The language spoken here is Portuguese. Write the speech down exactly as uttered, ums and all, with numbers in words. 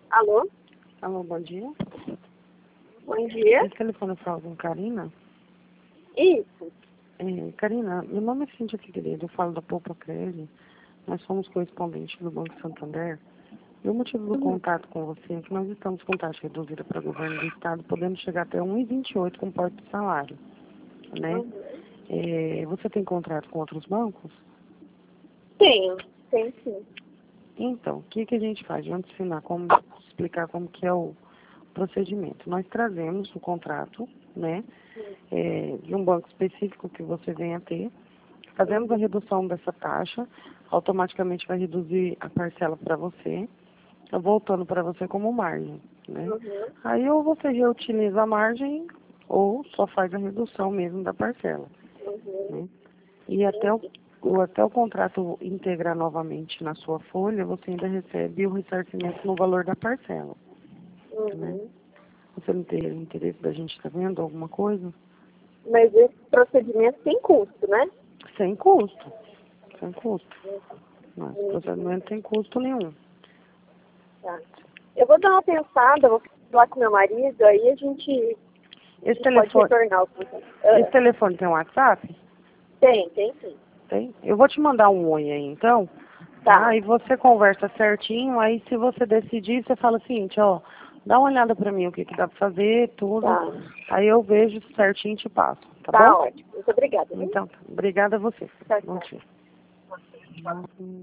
Alô? Alô, bom dia. Bom dia. Esse telefone fala com Karina. Isso. É, Karina, meu nome é Cíntia Figueiredo, eu falo da Poupa Crédito. Nós somos correspondentes do Banco Santander. E o motivo do Uhum. contato com você é que nós estamos com taxa reduzida para o governo do Estado, podendo chegar até um vírgula vinte e oito com porte de salário, né? Uhum. É, você tem contrato com outros bancos? Tenho. Tenho sim. Então, o que, que a gente faz? Vamos ensinar como, explicar como que é o procedimento. Nós trazemos o contrato, né, é, de um banco específico que você venha ter, fazemos a redução dessa taxa, automaticamente vai reduzir a parcela para você, voltando para você como margem, né? Uhum. Aí ou você reutiliza a margem ou só faz a redução mesmo da parcela, Uhum. né? E até o, o- até o contrato integrar novamente na sua folha, você ainda recebe o ressarcimento no valor da parcela, né? Uhum. Você não tem interesse da gente estar vendo alguma coisa? Mas esse procedimento tem custo, né? Sem custo, sem custo. Não, esse Uhum. procedimento tem custo nenhum. Tá. Eu vou dar uma pensada, vou falar com meu marido, aí a gente, a Esse gente pode telefone, retornar o contato. Ah, esse telefone tem WhatsApp? tem, tem sim. Tem? Eu vou te mandar um oi aí, então. Tá. Tá? E você conversa certinho, aí se você decidir, você fala o seguinte, ó, dá uma olhada pra mim o que, que dá pra fazer, tudo. Tá. Aí eu vejo certinho e te passo, tá Tá bom? ótimo. Muito obrigada. Viu? Então, obrigada a você. Tchau, Bom tchau. dia.